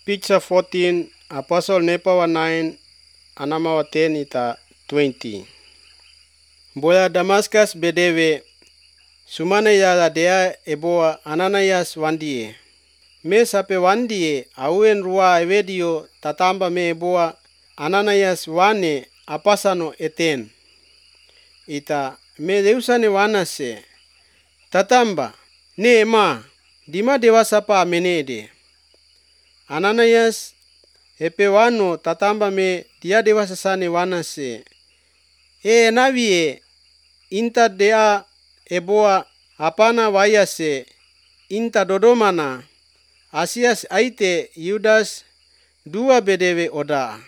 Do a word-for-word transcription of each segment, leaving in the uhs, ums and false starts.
picture fourteen, Apostle Nepawa nine, Anamawa ten ita twenty. Boya Damascus bedewe, sumane yala dea eboa Ananias wandie. Me sape wandie, auen rua evedio tatamba me eboa Ananias wane apasano eten. Ita me deusane wanase, tatamba, ne ma, dima dewasapa menede. Ananias epe wano tatamba me dia dewasasane wanase. E navie inta dea eboa apana wayase inta dodomana asias aite Yudas dua bedewe oda.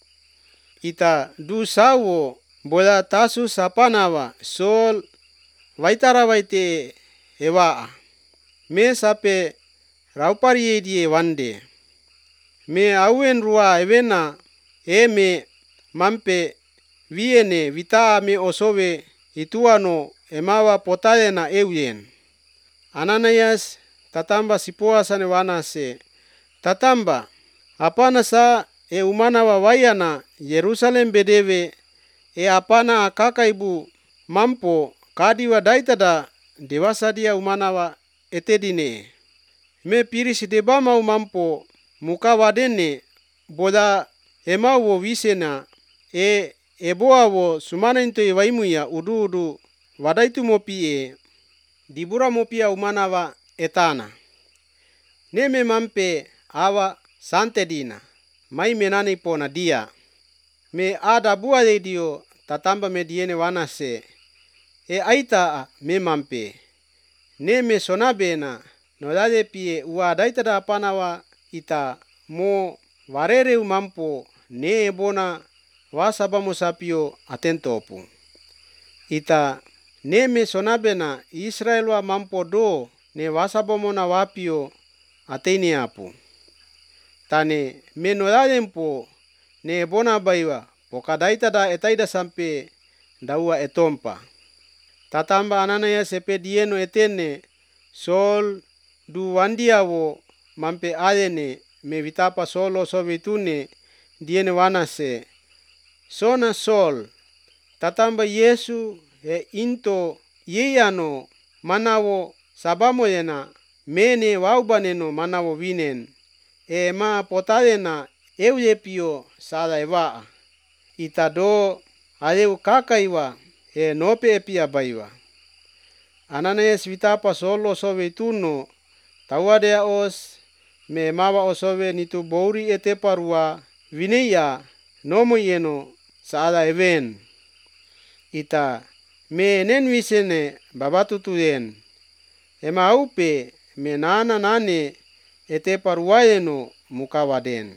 Ita du sawo bola Tarsus apanawa Saul waitara waite ewa. Me sape raupari die wande. Me auen rua evena e me mampe viene vita me osowe ituano emawa potayena euyen. Ananias tatamba sipoa sane wanase. Tatamba apana sa e umana wa wayana Yerusalem bedewe e apana akaka ibu mampo kadiwa daitada dewasa dia umana wa etedine. Me pirisi debama umampo muka wadene boda ema wo wisena e eboa wo sumana into waimuya udu udu wadaitu mopie dibura mopia umana wa etana. Neme mampe awa santedina mai menani pona dia. Me ada bua dio tatamba me diene wanase. E aita me mampe. Neme sonabena nodade pie ua daitada apanawa ita mo warere umampo ne ebona wasaba musapio atentopu. Ita neme sonabena Israel wa mampo do ne wasaba mona wapio ateniapu. Tane me nodadempo ne ebona baiwa pokadaitada etaida sampe daua etompa. Tatamba Ananias epe dieno etene Saul du wandiawo mampe adene me vitapa solo sovitune diene wanase. Sona Saul tatamba Yesu e into yeyano manawo sabamo yena mene waubaneno manawo winen. E ma potadena euyepio sada eva. Ita do adeu kakaiwa e nope epia baiwa. Ananias vitapa solo sovituno tawadea os me mawa osowe nitu bouri eteparua vineya nomo yeno saada even. Ita me nen wisene babatutuyen. Ema aupe me nana nane eteparua yeno mukawaden.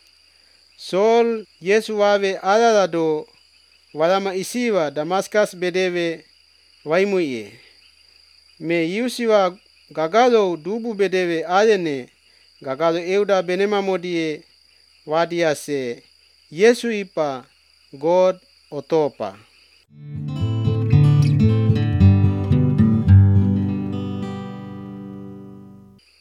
Saul Yesu wawe adadado wadama isiwa Damascus bedewe waimuye. Me yusiwa gagado dubu bedewe adene gagado euda benema modie wadiase Yesu ipa God otopa.